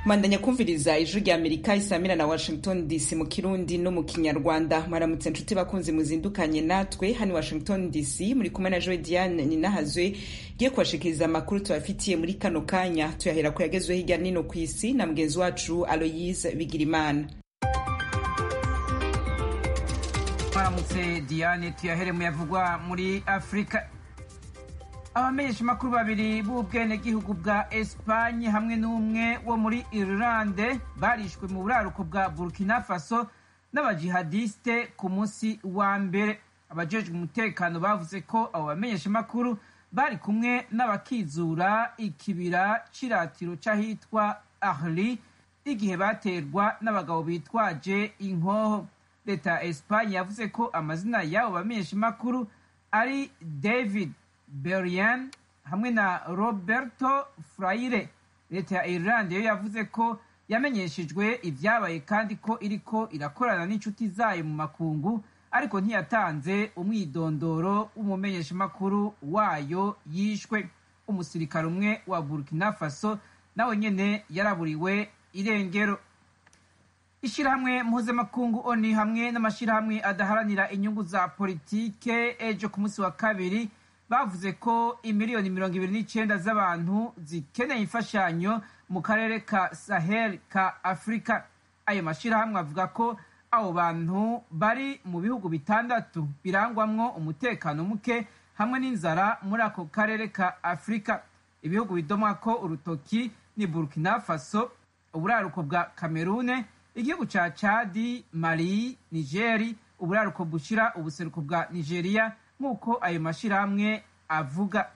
Mandanya kumviriza ijwi rya Amerika isamira na Washington DC mu Kirundi no mu Kinyarwanda. Mwaramutse nshuti bakunzi muzindukanye natwe hani Washington DC muri kumwe na Joy Diane Ninahazwe giye kubashikiriza amakuru tubafitiye muri kano kanya. Tuyahera ko yagezwe hirya nino ku isi na mugenzi wacu Aloyse Bigirimana. Mwaramutse Diane, tuyahere mu yavugwa muri Afrika. Abamenyesha makuru babiri b'ubwenegihugu bwa Espagne hamwe n'umwe wo muri Irlande barishwe mu buraruko bwa Burkina Faso n'abajihadiste ku munsi wa mbere. Abajejwe umutekano bavuze ko abo bamenyesha makuru bari kumwe n'abakizura ikibira ciratiro c'ahitwa Arli igihe baterwa n'abagabo bitwaje inkoho. Leta ya Espagne yavuze ko amazina y'abo bamenyesha makuru ari David Berian hamwe na Roberto Fraire. Leta ya Irlande yo yavuze ko yamenyeshejwe ivyabaye kandi ko iriko irakorana n'inshuti zayo mu makungu, ariko ntiyatanze umwidondoro w'umumenyesha makuru wayo yishwe. Umusirikare umwe wa Burkina Faso nawe nyene yaraburiwe irengero. Ishirahamwe mpuzamakungu ONU hamwe n'amashirahamwe adaharanira inyungu za politike ejo ku munsi wa kabiri bavuze ko imiliyoni 29 z'abantu zikeneye imfashanyo mu karere ka Sahel ka Afrika. Ayo mashirahamwe avuga ko abo bantu bari mu bihugu bitandatu birangwamwo umutekano muke hamwe n'inzara muri ako karere ka Afrika. Ibihugu bidomwa ko urutoki ni Burkina Faso, uburaruko bwa Cameroon, igihugu ca Chad, Mali, Niger, uburaruko bushira ubuseruko bwa Nigeria nk'uko ayo mashirahamwe avuga.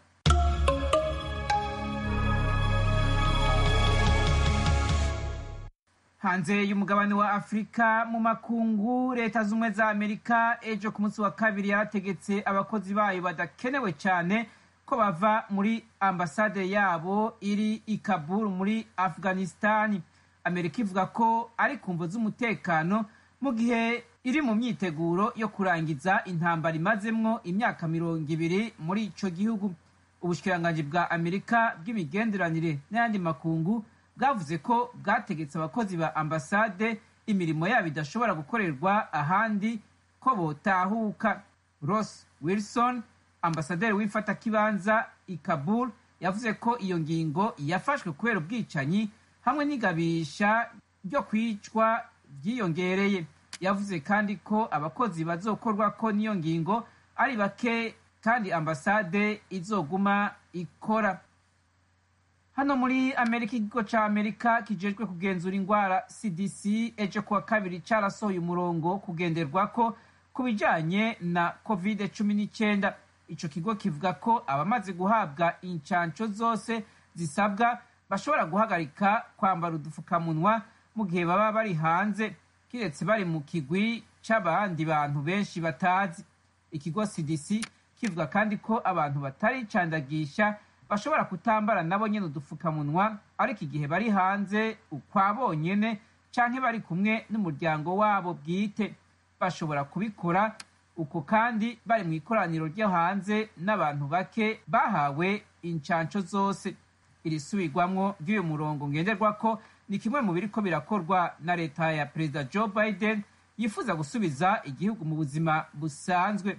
Hanze y'umugabane wa Afrika mu makungu, leta z'umwe za Amerika ejo ku munsi wa kabiri yarategetse abakozi bayo badakenewe cyane ko bava muri ambasade yabo iri i Kabul muri Afghanistan. Amerika ivuga ko ari kumvo z'umutekano mu gihe iri mu myiteguro yo kurangiza intambara imazemwo imyaka 20 muri ico gihugu. Ubushikiranganji bwa Amerika bw'imigenderanire n'ayandi makungu bwavuze ko bwategetse abakozi ba ambasade imirimo yabo idashobora gukorerwa ahandi ko botahuka. Ross Wilson, ambasaderi w'imfatakibanza i Kabul, yavuze ko iyo ngingo yafashwe kubera ubwicanyi hamwe n'igabisha ryo kwicwa byiyongereye. Yavuze kandi ko abakozi bazokorwa ko niyo ngingo ari bake kandi ambasade izoguma ikora. Hano muri Amerika, ikigo ca Amerika kijejwe kugenzura ingwara CDC ejo kuwa kabiri carasohoye umurongo kugenderwako ku bijanye na COVID-19. Ico kigo kivuga ko abamaze guhabwa incanco zose zisabwa bashobora guhagarika kwambara udufukamunwa mu gihe baba bari hanze, kiretse bari mu kigwi c'abandi bantu benshi batazi. Ikigo CDC kivuga kandi ko abantu bataricandagisha bashobora kutambara nabo nyene udufukamunwa, ariko igihe bari hanze ukwabo nyene canke bari kumwe n'umuryango wabo bwite bashobora kubikora uko, kandi bari mu ikoraniro ryo hanze n'abantu bake bahawe incanco zose. Iri subirwamwo ry'uyu murongo ngenderwako ni kimwe mu biriko birakorwa na leta ya Perezida Joe Biden yifuza gusubiza igihugu mu buzima busanzwe.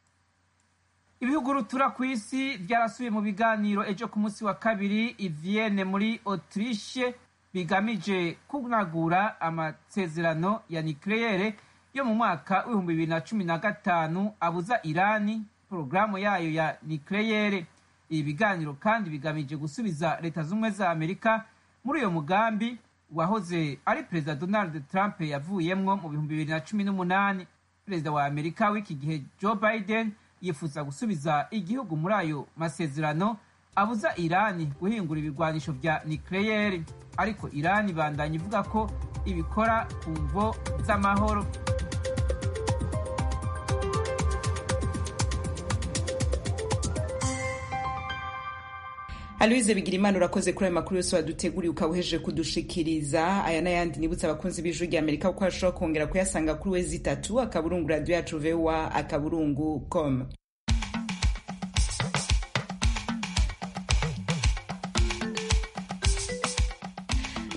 Ibihugu rutura ku isi vyarasubiye mu biganiro ejo ku munsi wa kabiri i Vienne muri Autriche bigamije kunagura amasezerano ya nucleaire yo mu mwaka w'2015 abuza Irani programu yayo ya nucleaire. Ibi biganiro kandi bigamije gusubiza leta z'umwe za Amerika muri uyo mugambi wahoze ari Perezida Donald Trump yavuyemwo mu 2018. Perezida wa Amerika w'iki gihe Joe Biden yifuza gusubiza igihugu muri ayo masezerano abuza Irani guhingura ibigwanisho vya nucleaire, ariko Irani bandanya ivuga ko ibikora ku mvo z'amahoro. Aloyse Bigirimana, urakoze kuri ayo makuru yose waduteguriye ukawuhejeje kudushikiriza. Aya n'ayandi nibutsa abakunzi b'ijwi rya Amerika ko bashobora kongera kuyasanga kuri wezi3 akaburungu radio yacu VOA akaburungu.com.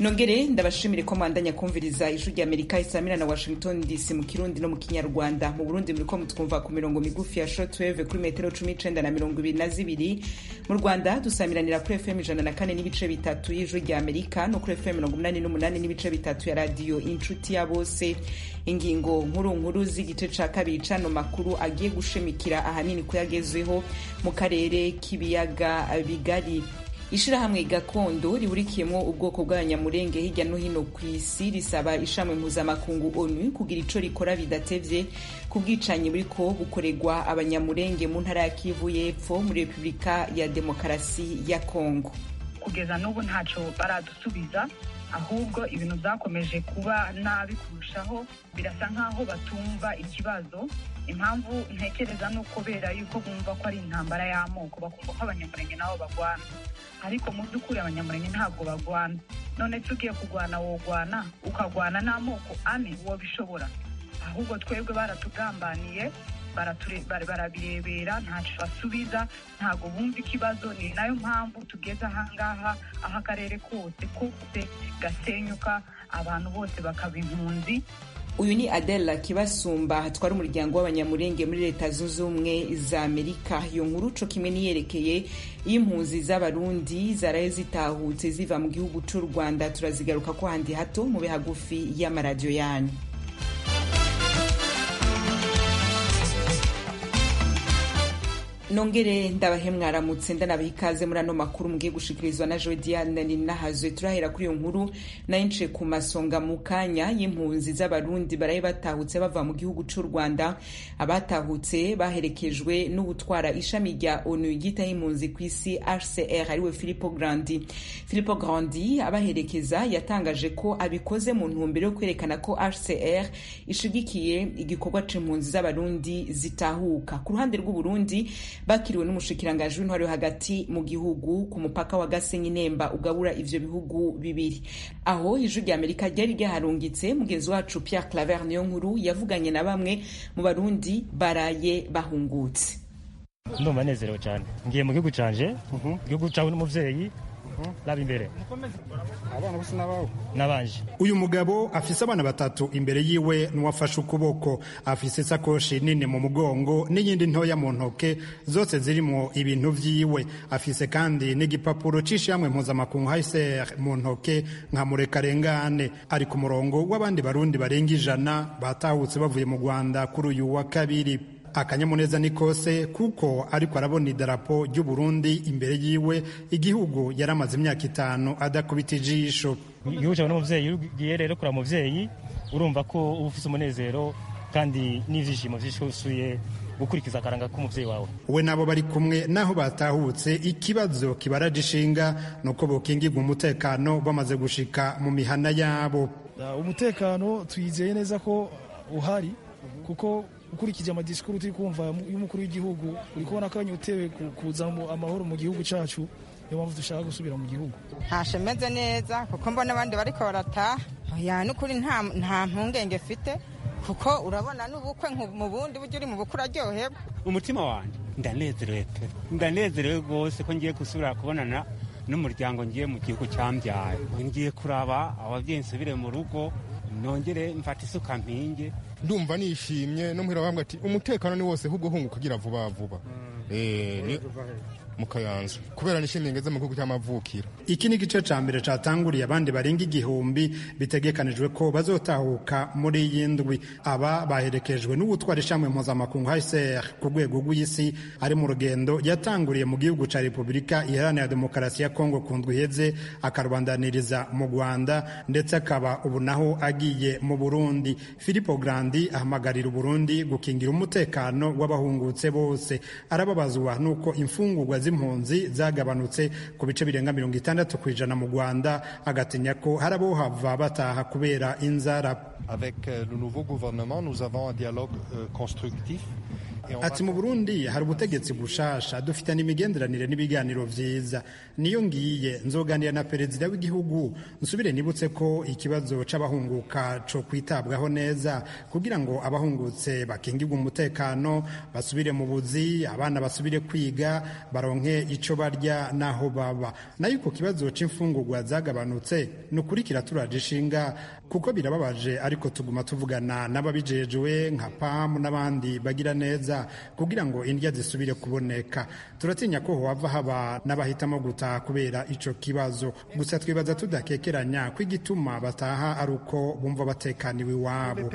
nongere ndabashimire ko mwandanya kumviriza ijwi rya Amerika isamira na Washington DC mu Kirundi no mu Kinyarwanda. Mu Burundi muriko mutwumva ku mirongo migufi ya shortwave kuri metero 19 na 22. Mu Rwanda dusamiranira kuri FM 104 n'ibice bitatu y'ijwi rya Amerika no kuri FM 88 n'ibice bitatu ya radio Inshuti ya Bose. Ingingo nkuru z'igice ca kabiri cano makuru agiye gushimikira ahanini ko yagezweho mu karere k'ibiyaga bigari. Ishirahamwe gakondo rihurikiyemwo ubwoko bw'abanyamurenge hirya no hino kw'isi risaba ishamwe mpuzamakungu ONU kugira ico rikora bidatevye ku bwicanyi buriko bukorerwa abanyamurenge mu ntara ya Kivu y'Epfo muri Repubulika ya Demokarasi ya Kongo. Kugeza n'ubu ntaco baradusubiza, ahubwo ibintu vyakomeje kuba nabi kurushaho. Birasa nkaho batumva ikibazo. Impamvu ntekereza no kubera yuko bumva ko ari intambara y'amoko, bakumva ko abanyamurenge nabo bagwana, ariko mu by'ukuri abanyamurenge ntabwo bagwana. None tugiye kugwana, wogwana ukagwana n'amoko ane, wobishobora? Ahubwo twebwe baratugambaniye, barabirebera, ntaco basubiza, ntago bumva ikibazo. Ni nayo mpamvu tugeze ahangaha, aho akarere kose gasenyuka, abantu bose bakaba impunzi. Uyu ni Adela Kibasumba hatwara umuryango w'abanyamurenge muri Leta Zunze Ubumwe za Amerika. Iyo nkuru co kimwe niyerekeye y'impunzi z'abarundi zaraye zitahutse ziva mu gihugu c'u Rwanda turazigaruka ko handi hato mu bihagufi y'amaradiyo yanyu. Nongere ndabahe mwaramutse ndanabaha ikaze muri ano makuru mugiye gushikirizwa na Jodiane Ninahazwe. Turahera kuri iyo nkuru nayince ku masonga mu kanya y'impunzi z'abarundi baraye batahutse bava mu gihugu c'u Rwanda. Abatahutse baherekejwe n'ubutwara ishami rya ONU ryitaho impunzi kw'isi HCR ariwe Filippo Grandi abaherekeza yatangaje ko abikoze mu ntumbero yo kwerekana ko HCR ishigikiye igikorwa c'impunzi z'abarundi zitahuka. Ku ruhande rw'u Burundi bakiriwe n'umushikiranganje w'intwaro hagati mu gihugu ku mupaka wa Gasenyi Nemba ugabura ivyo bihugu bibiri. Aho ijwi rya Amerika ryari ryaharungitse mugenzi wacu Pierre Claver niyo nkuru yavuganye na bamwe mu barundi baraye bahungutse. Ndumva nezerewe cyane, ngiye mu gihugu canje, igihugu cawe n'umuvyeyi laba imbere abana bose nabaho nabanje. Uyu mugabo afise abana batatu imbere yiwe n'uwafashe ukuboko, afise sakoshi nini mu mugongo n'iyindi ntoya mu ntoke, zose zirimo ibintu vyiwe. Afise kandi n'igipapuro c'ishamwe mpuzamakungu HCR mu ntoke nka murekarengane. Ari ku murongo w'abandi barundi barenga 100 batahutse bavuye mu Rwanda kuri uyu wa kabiri. Akanyamuneza ni kose kuko ariko arabona idarapo ry'u Burundi imbere yiwe, igihugu yaramaze imyaka 5 adakubita ijisho. Igihugu cyawe n'umuvyeyi ugiye rero kura muvyeyi, urumva ko ufise umunezero kandi n'ivyishimo vyishusuye gukurikiza akaranga k'umuvyeyi wawe. We nabo bari kumwe naho batahutse, ikibazo kibaraje ishinga nuko bokingirwa umutekano bamaze gushika mu mihana yabo. Umutekano twizeye neza ko uhari, kuko ukurikije amadisikuru turi kumva y'umukuru w'igihugu uri kubona ko abanyotewe kuza amahoro mu gihugu cacu, niyo mpamvu dushaka gusubira mu gihugu. Ntashemeze neza kuko mbona abandi bariko barataha. Oya n'ukuri nta mpungenge mfite, kuko urabona n'ubukwe mu bundi buryo uri mu bukwe uraryoherwa. Umutima wanje ndanezerewe rwose ko ngiye gusubira kubonana n'umuryango, ngiye mu gihugu cyambyaye, ngiye kuraba abavyeyi nsubire mu rugo, nongere mfata isuka mpinge. Ndumva nishimye no muhira bambwa ati umutekano ni wose, ahubwo hungu kugira vuba ni mu Kayanza kubera nishimiye ngeze mu gihugu cy'amavukiro. Iki ni gice ca mbere catanguriye abandi barenga 1000 bitegekanijwe ko bazotahuka muri yindwi. Aba baherekejwe n'ubutwara ishamwe mpuzamakungu HCR ku rwego rw'isi ari mu rugendo yatanguriye mu gihugu ca Repubulika Iharanira Demokarasi ya Kongo ku ndwi iheze, akarwandaniriza mu Rwanda ndetse akaba ubu naho agiye mu Burundi. Filippo Grandi ahamagarira Burundi gukingira umutekano w'abahungutse bose. Arababazwa nuko imfungurwa z'impunzi zagabanutse ku bice birenga 60% mu Rwanda, agatinya ko harabo hava bataha kubera inzara. Avec le nouveau gouvernement, nous avons un dialogue constructif ati mu Burundi hari ubutegetsi bushasha, dufitanye imigenderanire n'ibiganiro vyiza, niyo ngiye nzoganira na perezida w'igihugu nsubire nibutse ko ikibazo c'abahunguka co kwitabwaho neza kugira ngo abahungutse bakingirwe umutekano, basubire mu buzi, abana basubire kwiga, baronke ico barya naho baba. Nayo ku kibazo c'imfungurwa zagabanutse nukuri kiraturaje ishinga kuko birababaje, ariko tuguma tuvugana n'ababijejwe nka PAM n'abandi bagira neza kugira ngo indya zisubire kuboneka. Turatinya ko hohava haba n'abahitamo gutaha kubera ico kibazo, gusa twibaza tudakekeranya ko igituma bataha ari uko bumva batekaniwe iwabo.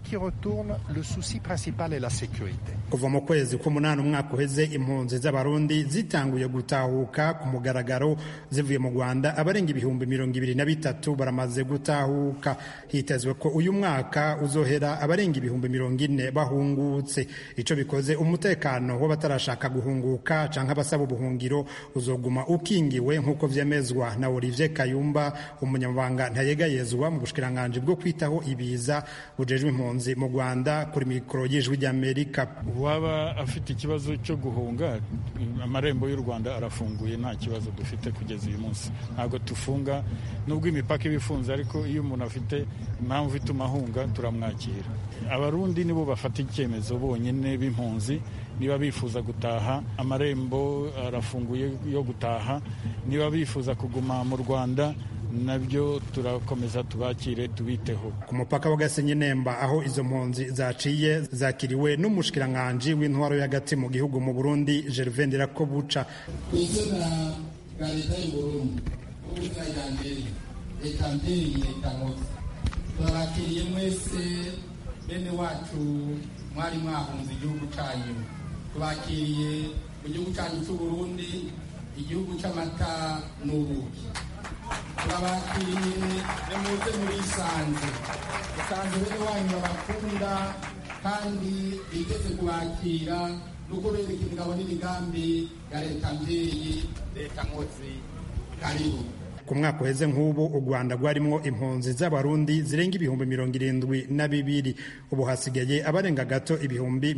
Kuva mu kwezi k'umunani umwaka uheze, impunzi z'abarundi zitanguye gutahuka ku mugaragaro zivuye mu Rwanda. Abarenga ibihumbi 23 baramaze gutahuka. Hitezwe ko uyu mwaka uzohera abarenga ibihumbi 40 bahungutse. Ico bikoze umutekano w'abatarashaka guhunguka canke abasaba ubuhungiro uzoguma ukingiwe nk'uko vyemezwa na Olivier Kayumba, umunyamabanga ntayegayezwa mu bushikiranganje bwo kwitaho ibiza bujejwe impunzi mu Rwanda, kuri mikoro y'Ijwi ry'Amerika. Waba afite ikibazo cyo guhunga, amarembo y'u Rwanda arafunguye, nta kibazo dufite kugeza uyu munsi. Ntabwo tufunga nubwo imipaka ibifunze, ariko iyo umuntu afite impamvu ituma ahunga turamwakira. Abarundi nibo bafata icyemezo bonyine b'impunzi, niba bifuza gutaha amarembo arafunguye yo gutaha, niba bifuza kuguma mu Rwanda nabyo turakomeza tubakire tubiteho. Ku mupaka wa Gasenyi-Nemba aho izo mpunzi zaciye zakiriwe n'umushikiranganje w'intwaro y'agati mu gihugu mu Burundi, Gervais Ndirakobuca. Kwizera ga leta y'u Burundi ubuzajyambere ekambere etamoza turakiriye mwese bene wacu mwari mwahunze igihugu cyanyu, tubakiriye mu gihugu cyanyu cy'u Burundi, igihugu cy'amata n'ubuki. Turabakiriye nemuze murisanze, usanze bene wanyu babakunda kandi biteze kubakira no kubereka imigabo n'imigambi ya leta mbyeyi, leta nkozi. Karibu. Ku mwaka uheze nk'ubu u Rwanda rwarimwo impunzi z'abarundi zirenga ibihumbi 72. Ubu hasigaye abarenga gato ibihumbi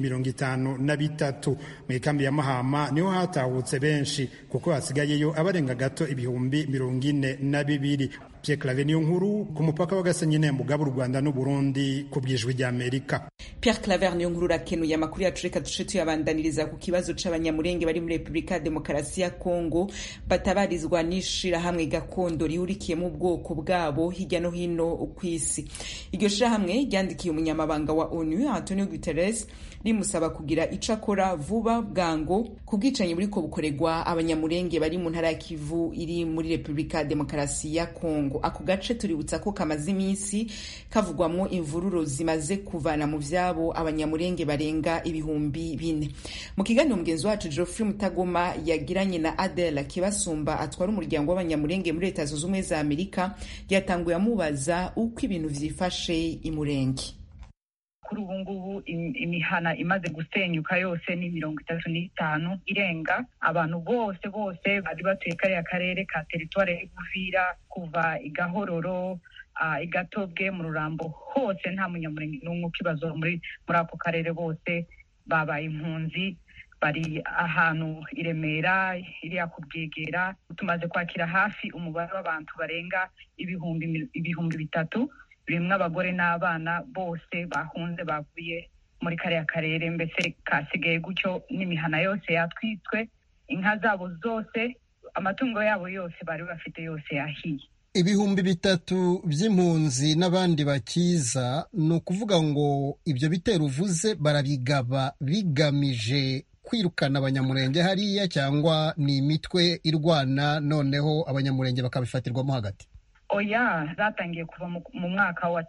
53. Mu ikambi ya Mahama niho hatahutse benshi kuko hasigayeyo abarenga gato ibihumbi 42. Pierre Claver niyo nkuru ku mupaka wa Gasenyi-Nemba ugabura u Rwanda n'u Burundi ku bw'Ijwi ry'Amerika. Pierre Claver niyo nkuru rakenuye amakuru yacu. Reka duce tuyabandaniriza ku kibazo c'abanyamurenge bari muri Republika Demokarasi ya Kongo batabarizwa n'ishirahamwe gakondo rihurikiye mu bwoko bwabo hirya no hino kw'isi. Iryo shirahamwe ryandikiye umunyamabanga wa ONU Antonio Guterres rimusaba kugira ico akora vuba bwango ku bwicanyi buriko bukorerwa abanyamurenge bari mu ntara ya Kivu iri muri Republika Demokarasi ya Kongo. Ako gace tuributsa ko kamaze iminsi kavugwamwo imvururu zimaze kuvana mu vyabo abanyamurenge barenga ibihumbi 4. Mu kiganiro mugenzi wacu Geoffrey Mutagoma yagiranye na Adela Kibasumba atwara umuryango w'abanyamurenge muri Leta Zunze Ubumwe za Amerika, yatanguye amubaza uko ibintu vyifashe imurenge. Kuri ubu ngubu imihana imaze gusenyuka yose ni 35 irenga. Abantu bose bari batuye kariya karere ka teritware y'Uvira kuva igahororo igatobwe mu Rurambo hose nta munyamurenge n'umwe ukibazo muri ako karere, bose babaye impunzi bari ahantu i Remera iriya ku Bwegera. Tumaze kwakira hafi umubare w'abantu barenga ibihumbi 3 birimwo abagore n'abana bose bahunze bavuye muri kariya karere. Mbese kasigaye gutyo n'imihana yose yatwitswe, inka zabo zose, amatungo yabo yose bari bafite yose yahiye. Ibihumbi 3 by'impunzi n'abandi bakiza, ni ukuvuga ngo ibyo bitero uvuze barabigaba bigamije kwirukana abanyamurenge hariya, cyangwa ni imitwe irwana noneho abanyamurenge bakabifatirwamo hagati? Oya, zatangiye kuva mu mwaka wa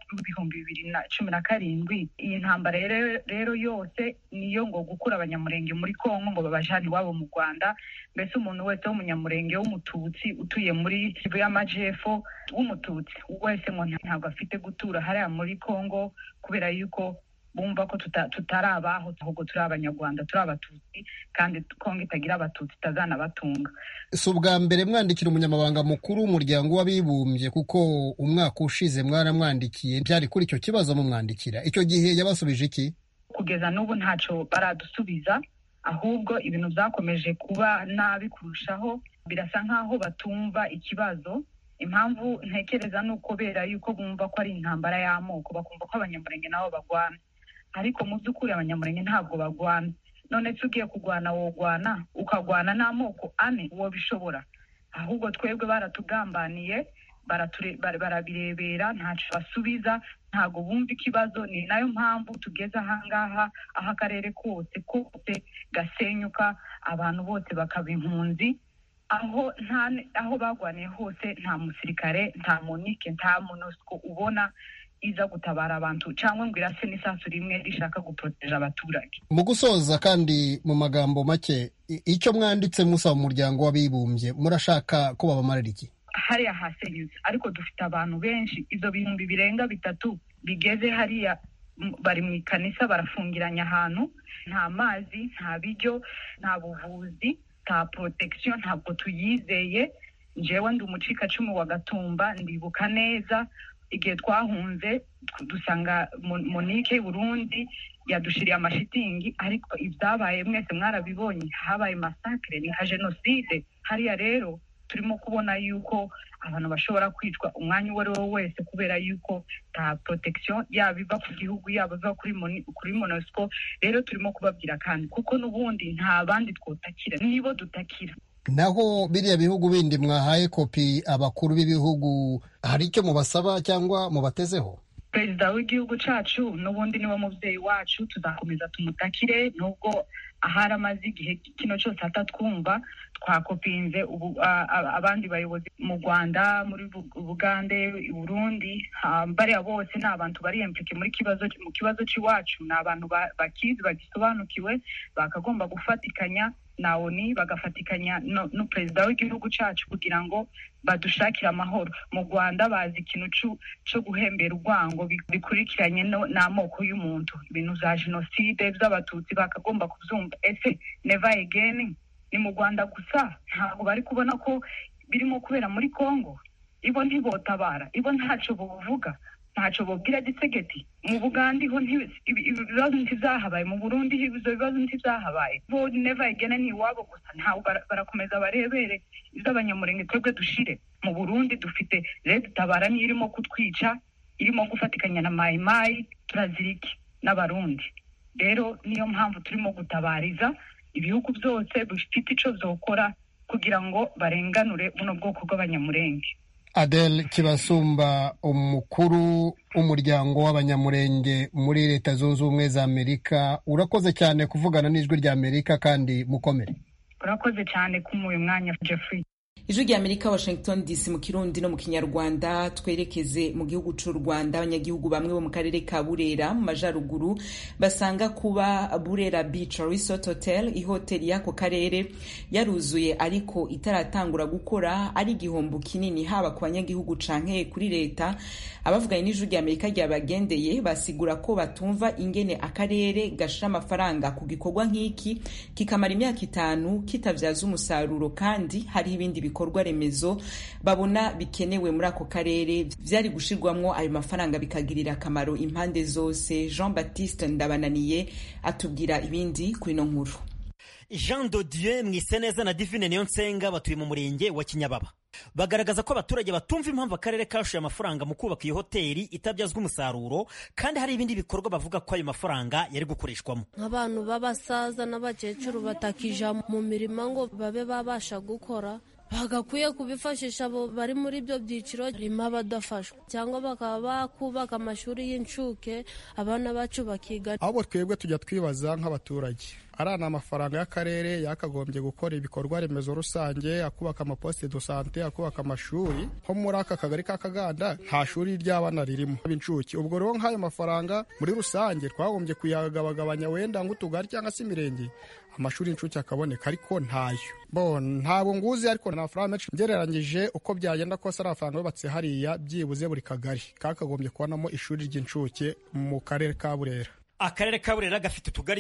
2017. Iyi ntambara rero yose niyo ngo gukura abanyamurenge muri Kongo ngo babajane iwabo mu Rwanda. Mbese umuntu wese w'umunyamurenge w'umututsi utuye muri Kivu y'Amajepfo w'umututsi wese ngo ntabwo afite gutura hariya muri Kongo, kubera yuko bumva ko tutari abaho, ahubwo turi abanyarwanda, turi abatutsi, kandi Kongo itagira abatutsi itazana batunga. Si ubwa mbere mwandikira umunyamabanga mukuru w'umuryango w'abibumbye, kuko umwaka ushize mwaramwandikiye byari kuri icyo kibazo mumwandikira. Icyo gihe yabasubije iki? kugeza n'ubu ntacyo baradusubiza, ahubwo ibintu byakomeje kuba nabi kurushaho. Birasa nk'aho batumva ikibazo. Impamvu ntekereza ni ukubera yuko bumva ko ari intambara y'amoko, bakumva ko abanyamurenge nabo bagwana, ariko mu by'ukuri abanyamurenge ntabwo bagwana. None se ugiye kurwana wogwana ukagwana n'amoko ane, uwo bishobora? Ahubwo twebwe baratugambaniye, barabirebera, ntacyo basubiza, ntabwo bumva ikibazo. Ni nayo mpamvu tugeze ahangaha, aho akarere kose gasenyuka, abantu bose bakaba impunzi. Aho bagwaniye hose nta musirikare, nta monike, nta MONUSCO ubona iza gutabara abantu, cyangwa ngo irase n'isasu rimwe rishaka guproteja abaturage. Mu gusoza kandi mu magambo make, icyo mwanditse musaba umuryango w'abibumbye, murashaka ko babamarira iki? Hariya hasenyutse, ariko dufite abantu benshi, izo bihumbi birenga 3 bigeze hariya, bari mu ikanisa barafungiranye ahantu, nta mazi, nta biryo, nta buvuzi, nta protection, ntabwo tuyizeye. Njyewe ndi umucikacumu wa Gatumba, ndibuka neza igihe twahunze dusanga Monique Burundi yadushiriye amashitingi, ariko ibyabaye mwese mwarabibonye, habaye massacre, ni nka genocide. Hariya rero turimo kubona yuko abantu bashobora kwicwa umwanya uwo ari wo wese kubera yuko nta protection yaba iva ku gihugu, yaba iva kuri MONUSCO. Rero turimo kubabwira kandi kuko n'ubundi nta bandi twotakira, nibo dutakira. Naho biriya bihugu bindi mwahaye kopi abakuru b'ibihugu, hari icyo mubasaba cyangwa mubatezeho? Perezida w'igihugu cacu n'ubundi niwe muvyeyi wacu, tuzakomeza tumutakire, nubwo ahari amaze igihe kino cyose atatwumva. Twakopinze abandi bayobozi mu Rwanda, muri Bugande, i Burundi, bariya bose ni abantu bari implike mu kibazo cy'iwacu, ni abantu bakizi, bagisobanukiwe, bakagomba gufatikanya na ONU, bagafatikanya no perezida w'igihugu cacu kugira ngo badushakire amahoro. Mu Rwanda bazi ikintu cyo guhembera urwango bikurikiranye n'amoko y'umuntu, ibintu za genocide by'abatutsi bakagomba kubyumva. Ese never again ni mu Rwanda gusa? Ntabwo bari kubona ko birimo kubera muri Congo? Ibo ntibotabara, ibo ntacyo buvuga, ntacyo bobwira Gisegeti. Mu Bugande ho ibibazo ntibyahabaye, mu Burundi ibyo bibazo ntibyahabaye. Bo never again ni iwabo gusa, ntabwo barakomeza barebere iby'abanyamurenge twebwe dushire. Mu Burundi dufite Red Tabara niyo irimo kutwica, irimo gufatikanya na Mai Mai, turaziriki n'Abarundi. Rero niyo mpamvu turimo gutabariza ibihugu byose bifite icyo byokora kugira ngo barenganure buno bwoko bw'abanyamurenge. Adele Kibasumba, umukuru w'umuryango w'abanyamurenge muri Leta Zunze Ubumwe za Amerika, urakoze cyane kuvugana n'Ijwi rya Amerika kandi mukomere. Urakoze cyane kumuye mwanya Jeffrey. Ijwi rya Amerika, Washington DC, mu Kirundi no mu Kinyarwanda. Twerekeze mu gihugu cy'u Rwanda. Abanyagihugu bamwe bo mu karere ka Burera mu majaruguru basanga kuba Burera Beach Resort Hotel, ihoteli y'ako karere, yaruzuye ariko itaratangura gukora ari igihombo kinini haba ku banyagihugu canke kuri leta. Abavuganye n'Ijwi rya Amerika ryabagendeye basigura ko batumva ingene akarere gashira amafaranga ku gikorwa nk'iki kikamara imyaka 5 kitavyaza umusaruro, kandi hari ibindi bikorwa remezo babona bikenewe muri ako karere vyari gushirwamwo ayo mafaranga bikagirira akamaro impande zose. Jean Baptiste Ndabananiye atubwira ibindi kuri no nkuru. Jean de Dieu Mwiseneza na Divine Niyonsenga batuye mu murenge wa Kinyababa, bagaragaza ko abaturage batumva impamvu akarere kashuye amafaranga mu kubaka iyo hoteli itabyazwa umusaruro, kandi hari ibindi bikorwa bavuga ko ayo mafaranga yari gukoreshwamo. Nk'abantu b'abasaza n'abakecuru batakija mu mirima ngo babe babasha gukora, bagakwiye kubifashisha abo bari muri ibyo byiciro rimwe badafashwa, cyangwa bakaba bakubaka amashuri y'incuke abana bacu bakiga. Abo twebwe tujya twibaza nk'abaturage, arana amafaranga y'akarere yakagombye gukora ibikorwa remezo rusange, akubaka amaposte de sante, akubaka amashuri. Nko muri aka kagari ka Kaganda nta shuri ry'abana ririmo b'incuke. Ubwo rero nk'ayo mafaranga muri rusange twagombye kuyagabagabanya, wenda nk'utugari cyangwa se imirenge, amashuri y'incuke akaboneka, ariko ntayo. Ntabwo nguzi, ariko ni amafaranga menshi ngereranyije uko byagenda kose. Ari amafaranga yubatse hariya, byibuze buri kagari kakagombye kubonamo ishuri ry'incuke mu karere ka Burera. akarere ka Burera gafite utugari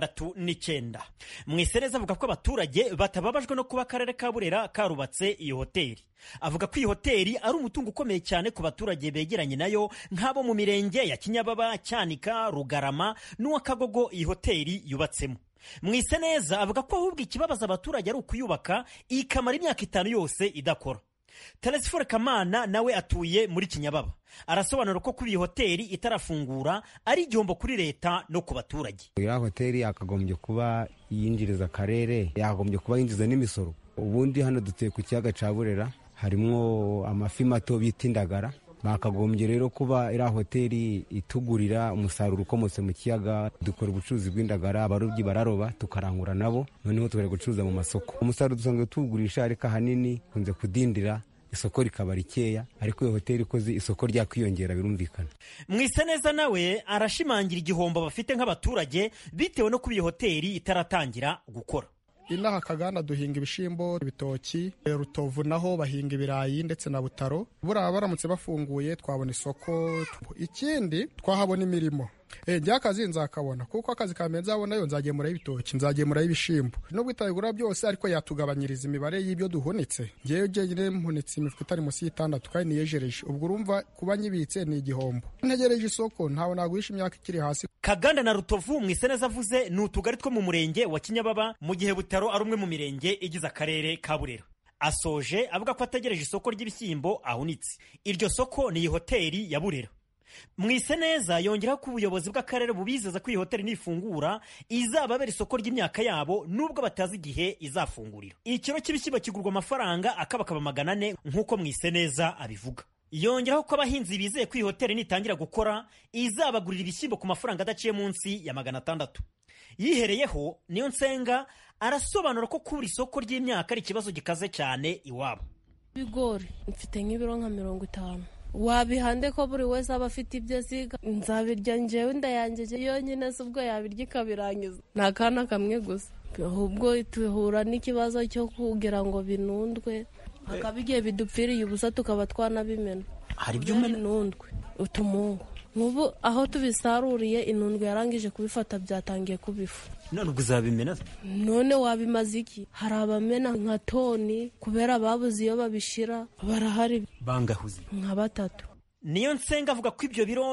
69. Mwiseneza avuga ko abaturage batababajwe no kuba akarere ka Burera karubatse iyi hoteli. Avuga ko iyi hoteli ari umutungo ukomeye cyane ku baturage begeranye nayo nk'abo mu mirenge ya Kinyababa, Cyanika, Rugarama n'uw'Akagogo iyi hoteli yubatsemo. Mwiseneza avuga ko ahubwo ikibabaza abaturage ari ukuyubaka ikamara imyaka 5 yose idakora. Telesifore Kamana nawe atuye muri Kinyababa arasobanura ko kuri iyi hoteli itarafungura ari igihombo kuri leta no ku baturage. Ya hoteli yakagombye kuba yinjiriza akarere, yagombye kuba yinjiza n'imisoro. Ubundi hano duteye ku kiyaga ca Burera harimo amafi mato bita indagara, bakagombye rero kuba iriya hoteli itugurira umusaruro ukomotse mu kiyaga. Dukora ubucuruzi bw'indagara, abarobyi bararoba tukarangura nabo, noneho tukajya gucuruza mu masoko. Umusaruro dusanzwe tugurisha ariko ahanini kunze kudindira, isoko rikaba rikeya, ariko iyo hoteli ikoze isoko ryakwiyongera birumvikana. Mwiseneza nawe arashimangira igihombo bafite nk'abaturage bitewe no kuba iyo hoteli itaratangira gukora. Inaha Kaganda duhinga ibishimbo, ibitoki, Rutovu naho bahinga ibirayi ndetse na Butaro. Buriya baramutse bafunguye twabona isoko, ikindi twahabona imirimo. Njye akazi nzakabona kuko akazi kameze nzabona yo nzagemura ibitoki, nzagemura ibishimbo. Nubwo itagura byose ariko yatugabanyiriza imibare y'ibyo duhunitse. Ngewe jenyine mpunitse imifuka itari munsi y'6 kandi niyejereje. Ubwo urumva kuba nyibitse ni igihombo. Ntegereje isoko ntawe naguhisha imyaka ikiri hasi. Kaganda na Rutovu Mwiseneza avuze ni utugari two mu murenge wa Kinyababa, mu gihe Butaro ari umwe mu mirenge igize akarere ka Burera. Asoje avuga ko ategereje isoko ry'ibishyimbo ahunitse. Iryo soko ni iyi hoteli ya Burera. Mwiseneza yongeraho ko ubuyobozi bw'akarere bubizeza ko iyi hoteli nifungura izababera isoko ry'imyaka yabo nubwo batazi igihe izafungurira. Ikiro cy'ibishyimbo kigurwa amafaranga akabakaba 400 nk'uko Mwiseneza abivuga. Yongeraho ko abahinzi bizeye ko iyi hoteli nitangira gukora izabagurira ibishyimbo ku mafaranga adaciye munsi ya 600. Yihereyeho Niyonsenga arasobanura ko kubura isoko ry'imyaka ari ikibazo gikaze cyane iwabo. Bigori mfite nk'ibiro nka 50. Wabihande ko buri wese aba afite ibyo ziga, nzabirya njyewe ndayangeje yonyine ubwo yabirya ikabirangiza. Nta kana kamwe gusa, ahubwo tuhura n'ikibazo cyo kugira ngo binundwe, akabigiye bidupfiriye ubusa tukaba twanabimena. Hari ibyo nundwe utumungu nk'ubu aho tubisaruriye inundwe yarangije kubifata byatangiye kubifu. None ubwo uzabimena? None wabimaze iki? Hari abamena nka toni kubera babuze iyo babishira, barahari bangahuze nka 3. Niyonsenga avuga ko ibyo biro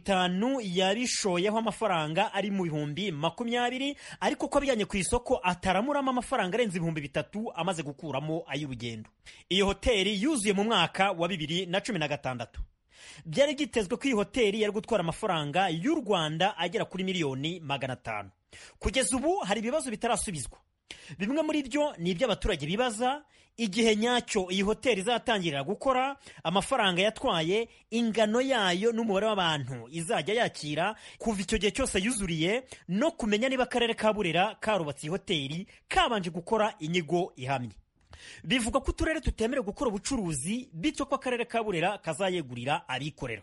50 yabishoyeho amafaranga ari mu 20,020, ariko ko bijyanye ku isoko ataramuramo amafaranga arenze 3,000 amaze gukuramo ay'urugendo. Iyo hoteli yuzuye mu mwaka wa 2016. Byari gitezwe ko iyi hoteli yari gutwara amafaranga y'u Rwanda agera kuri $500,000. Kugeza ubu hari ibibazo bitarasubizwa. Bimwe muri byo ni iby'abaturage bibaza: igihe nyacyo iyi hoteli izatangirira gukora, amafaranga yatwaye, ingano yayo n'umubare w'abantu izajya yakira kuva icyo gihe cyose yuzuriye, no kumenya niba akarere ka Burera karubatse iyi hoteli kabanje gukora inyigo ihamye. Bivuga ko uturere tutemerewe gukora ubucuruzi, bityo ko akarere ka Burera kazayegurira abikorera.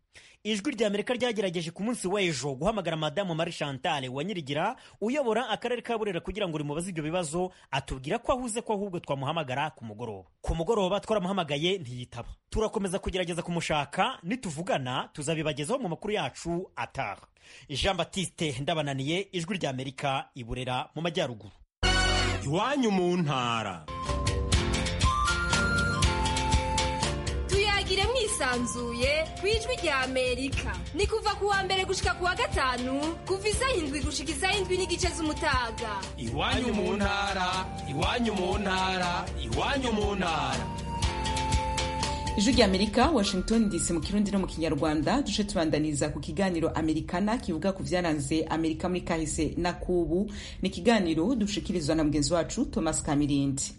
Ijwi rya Amerika ryagerageje ku munsi w'ejo guhamagara Madamu Marie Chantal Wanyirigira uyobora akarere ka Burera kugira ngo rimubaze ibyo bibazo, atubwira ko ahuze ko ahubwo twamuhamagara ku mugoroba. Ku mugoroba twaramuhamagaye ntiyitaba. Turakomeza kugerageza kumushaka, nituvugana tuzabibagezaho mu makuru yacu ataha. Jean Baptiste Ndabananiye, Ijwi rya Amerika, i Burera mu majyaruguru. Iwanyu mu ntara. Tuyagire mwisanzuye kwijwi rya Amerika. Ni kuva ku wa mbere gushika ku wa gatanu, kuva 7 gushika 7:30 z'umutaga. Iwanyu mu ntara, iwanyu mu ntara, iwanyu mu ntara. Ijwi rya Amerika, Washington DC, mu Kirundi no mu Kinyarwanda. Dushe tubandaniza ku kiganiro Amerikana kivuga ku vyaranze Amerika muri kahise na kubu. Ni kiganiro dushikirizwa na mugenzi wacu Thomas Kamirindi.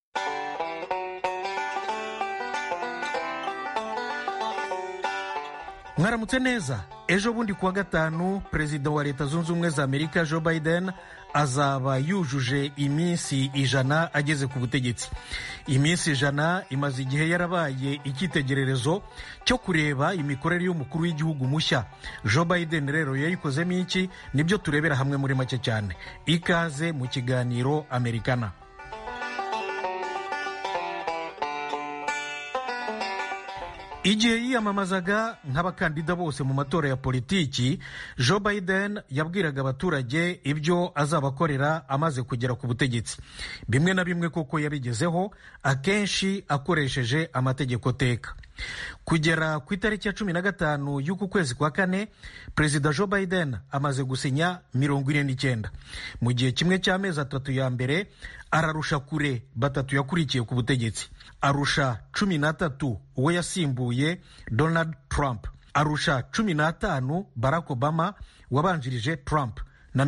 Mwaramutse neza. Ejo bundi kuwa gatanu, Perezida wa Leta Zunze Ubumwe za Amerika Joe Biden azaba yujuje iminsi 100 ageze ku butegetsi. Iminsi 100 imaze igihe yarabaye icyitegererezo cyo kureba imikorere y'umukuru w'igihugu mushya. Joe Biden rero yayikozemo iki? Nibyo turebera hamwe muri make cyane. Ikaze mu kiganiro Amerikana. igihe yiyamamazaga nk'abakandida bose mu matora ya politiki, Joe Biden yabwiraga abaturage ibyo azabakorera amaze kugera ku butegetsi. Bimwe na bimwe koko yabigezeho, akenshi akoresheje amategeko teka. Kugera ku itariki ya 15 y'uku kwezi kwa kane, Perezida Joe Biden amaze gusinya 49. Mu gihe kimwe cy'amezi 3 ya mbere ararusha kure batatu yakurikiye ku butegetsi. Arusha 13 uwo yasimbuye Donald Trump, arusha 15 Barack Obama wabanjirije Trump, na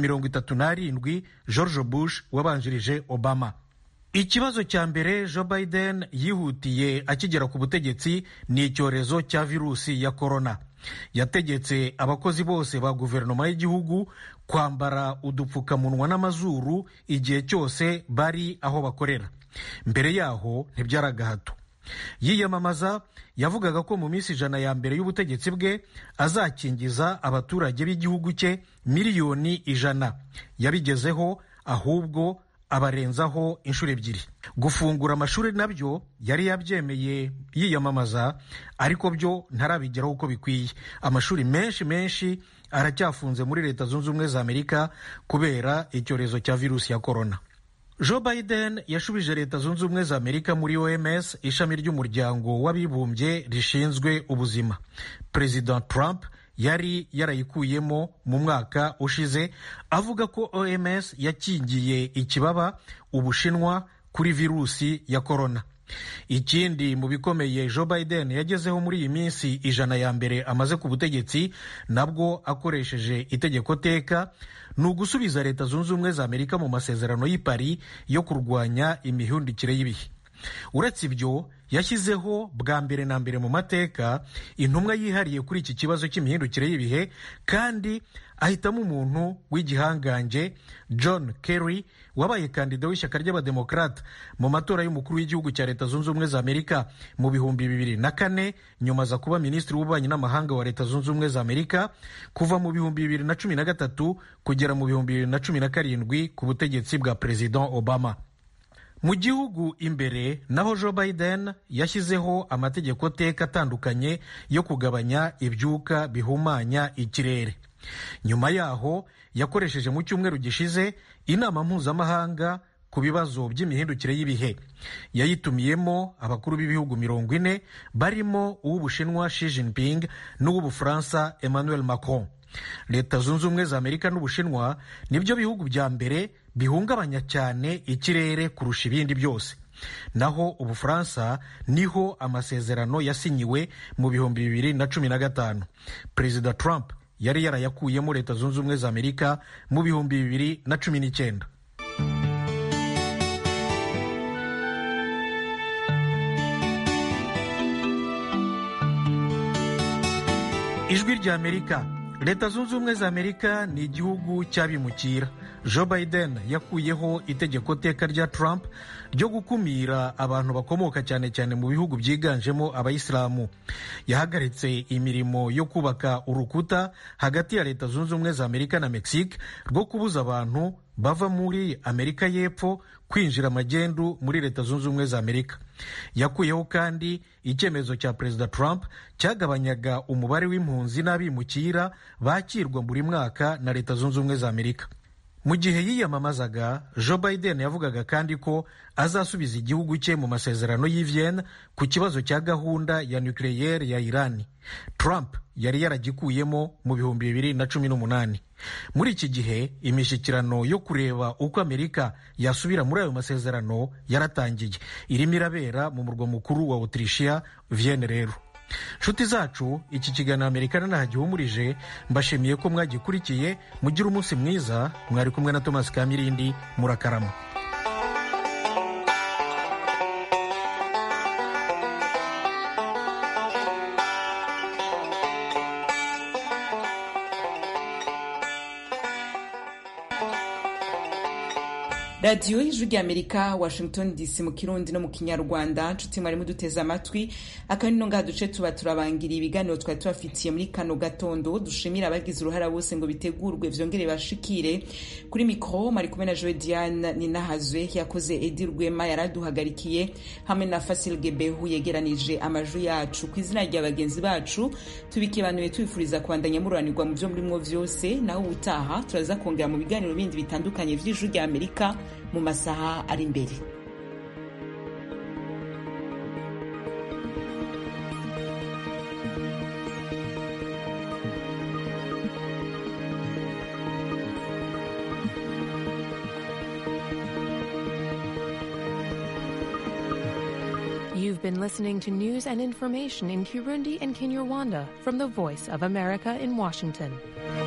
37 George Bush wabanjirije Obama. Ikibazo cya mbere Joe Biden yihutiye akigera ku butegetsi ni icyorezo cya virusi ya korona. Yategetse abakozi bose ba guverinoma y'igihugu kwambara udupfukamunwa n'amazuru igihe cyose bari aho bakorera. Mbere yaho ntibyaragahato. Yiyamamaza yavugaga ko mu minsi 100 ya mbere y'ubutegetsi bwe azakingiza abaturage b'igihugu cye 1,100,000. Yabigezeho, ahubwo abarenzaho inshuro 2. Gufungura amashuri nabyo yari yabyemeye yiyamamaza, ariko byo ntarabigeraho uko bikwiye. Amashuri menshi aracyafunze muri Leta Zunze Ubumwe za Amerika kubera icyorezo cya virusi ya korona. Joe Biden yashubije Leta Zunze Ubumwe za Amerika muri OMS, ishami ry'umuryango w'abibumbye rishinzwe ubuzima. President Trump yari yarayikuyemo mu mwaka ushize, avuga ko OMS yakingiye ikibaba Ubushinwa kuri virusi ya korona. Ikindi mu bikomeye Joe Biden yagezeho muri iyi minsi 100 ya mbere amaze ku butegetsi, nabwo akoresheje itegeko teka, ni ugusubiza Leta Zunze Ubumwe za Amerika mu masezerano y'i Paris yo kurwanya imihindukire y'ibihe. Uretse ibyo, yashyizeho bwa mbere na mbere mu mateka intumwa yihariye kuri iki kibazo cy'imihindukire y'ibihe, kandi ahitamo umuntu w'igihangange, John Kerry, wabaye kandida w'ishyaka ry'abademokrate mu matora y'umukuru w'igihugu cya Leta Zunze Ubumwe za Amerika mu 2004, nyuma za kuba minisitiri w'ububanyi n'amahanga wa Leta Zunze Ubumwe za Amerika kuva mu 2013 kugera mu 2017 ku butegetsi bwa President Obama. Mu gihugu imbere naho Joe Biden yashyizeho amategeko teka atandukanye yo kugabanya ibyuka bihumanya ikirere. Nyuma yaho yakoresheje mu cyumweru gishize inama mpuzamahanga ku bibazo by'imihindukire y'ibihe. Yayitumiyemo abakuru b'ibihugu 40 barimo uw'Ubushinwa Xi Jinping n'uw'Ubufaransa Emmanuel Macron. Leta Zunze Ubumwe za Amerika n'Ubushinwa nibyo bihugu bya mbere bihungabanya cyane ikirere kurusha ibindi byose. Naho Ubufaransa niho amasezerano yasinyiwe mu 2015. Perezida Trump yari yarayakuyemo Leta Zunze Ubumwe za Amerika mu 2019. Ijwi rya Amerika. Leta Zunze Ubumwe za Amerika ni igihugu cy'abimukira. Joe Biden yakuyeho itegeko teka rya Trump ryo gukumira abantu bakomoka cyane cyane mu bihugu byiganjemo abayisilamu. Yahagaritse imirimo yo kubaka urukuta hagati ya Leta Zunze Ubumwe za Amerika na Mexique rwo kubuza abantu bava muri Amerika y'Epfo kwinjira magendu muri Leta Zunze Ubumwe za Amerika. Yakuyeho kandi icyemezo cya Perezida Trump cyagabanyaga umubare w'impunzi n'abimukira bakirwa buri mwaka na Leta Zunze Ubumwe za Amerika. Mu gihe yiyamamazaga, Joe Biden yavugaga kandi ko azasubiza igihugu cye mu masezerano y'i Vienne ku kibazo cya gahunda ya nucleaire ya Irani. Trump yari yaragikuyemo mu 2018. Muri iki gihe imishyikirano yo kureba uko Amerika yasubira muri ayo masezerano yaratangiye, irimo irabera mu murwa mukuru wa Autrichia, Vienne. Rero nshuti zacu, iki kiganiro Amerikana nahagihumurije. Mbashimiye ko mwagikurikiye. Mugire umunsi mwiza. Mwari kumwe na Thomas Kamirindi. Murakarama. radiyo ijwi ry'amerika washington dc mu kirundi no mu kinyarwanda nshuti mwari muduteze amatwi akandi no ngaha duce tuba turabangira ibiganiro twari tubafitiye muri kano gatondo dushimira abagize uruhara bose ngo bitegurwe vyongere bashikire kuri mikro mari kumwe na Joe Diane Ninahazwe yakoze Edi Rwema yaraduhagarikiye hamwe na Fasil Gebehu yegeranije amajwi yacu ku izina rya bagenzi bacu tubikibanuye twifuriza kwandanya mururanirwa mu byo murimwo vyose naho utaha turaza kongera mu biganiro bindi bitandukanye vy'ijwi ry'Amerika mu masaha ari imbere. You've been listening to news and information in Kirundi and Kinyarwanda from the Voice of America in Washington.